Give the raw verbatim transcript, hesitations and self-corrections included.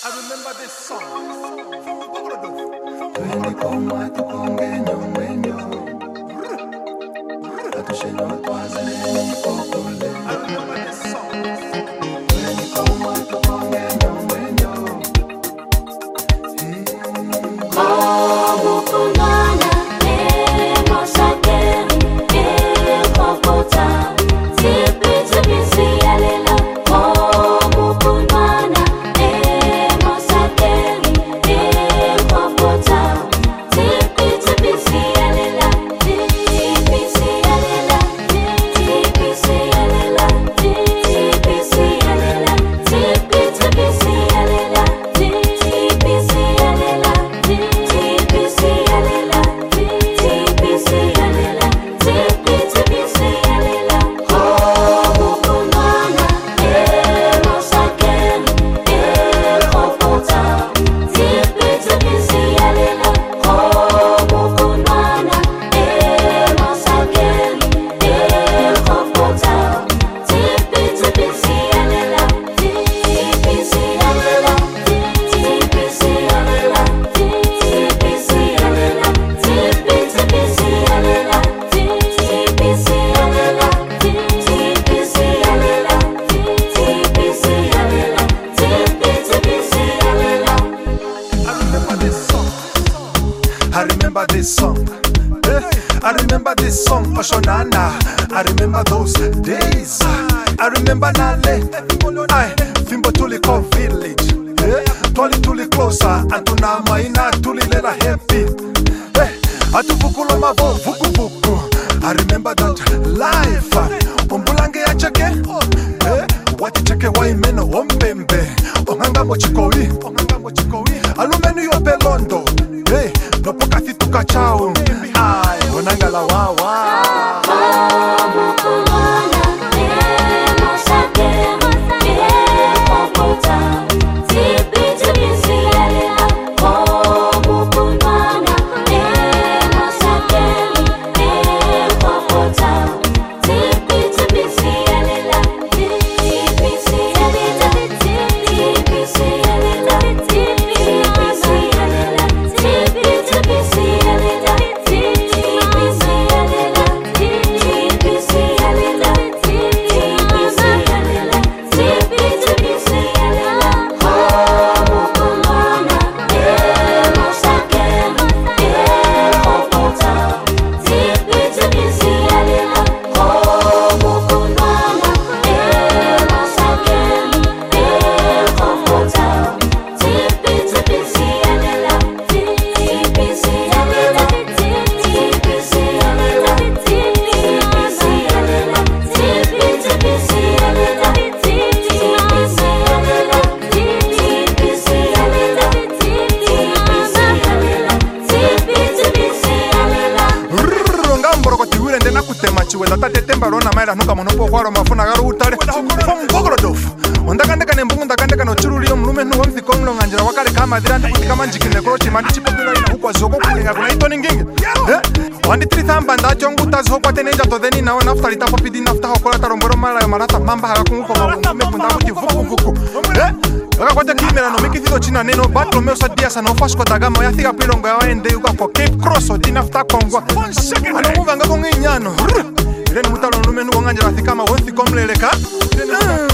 I remember this song from Bogorodo. Twende koma tukongenya mwenyo Atusheno twazane kokole. I remember this song. Twende koma tukongenya mwenyo Como kunana e mosakeri e kokota tipi tipi siyalela. Como kunana e mosakeri e kokota tipi tipi siyalela. Tipi siyalela, tipi siyalela, tipi siyalela, tipi tipi siyalela, tipi siyalela. I remember this song. Eh, I remember this song, Oshonana. I remember those days. I remember Nale. I Fimbo Tuliko village. Eh, Toli Tuli closer. Antuna Maina Tuli Lela happy. Eh, Atuvukulo Mavo Vuku Vuku. I remember that life. Umbulange ya cheke. Eh, Wati cheke wa imeno Ompembe. Onganga mochikowi. Onganga mochikowi. Alumenu yopelondo. Hey, no poca si tu cachao. Ay, onangala wa wa. Como kunana e mosakeri e kokota tipi tipi siyalela. Como kunana e mosakeri e kokota tipi tipi siyalela. Tipi siyalela, tipi siyalela, tipi siyalela. Tipi tipi siyalela, tipi siyalela, tipi siyalela, tipi siyalela, tipi tipi siyalela. Como kunana e mosakeri e kokota tipi tipi siyalela. Como kunana e mosakeri e kokota tipi tipi siyalela. Tipi siyalela, tipi siyalela, tipi siyalela, tipi tipi siyalela, tipi siyalela, tipi siyalela, tipi tipi siyalela. Ngamboro koti wire ndena kutema chiwela tate temba rona maila nuka monopo kwaro mafuna garu utale. From Bogorodo. Ondakandeka nembungu ndakandeka no churuli omlume nu wamthi komlo nganjira wakale kama dirandi kuti kama njikine krochi mandi chipopilo ina hukwa zoko kulinga kuna ito ningingi. Eh? Wandi trithamba ndacho nguta zoko tenenja todeni na wana after itapo pidi nafta hokola taromboro mala ya marata mamba hakakungu kwa maungume punda kuti vuku vuku. Eh? Waka kwate kimera no miki thito china neno batlo meo sadia sa no fasko tagamo ya thiga pilongo ya waende yuka kwa Cape Cross oti nafta kongwa. Ano muva nga kongi nyano. Irene mutalo nume nuko nganjira thikama wonthi komleleka.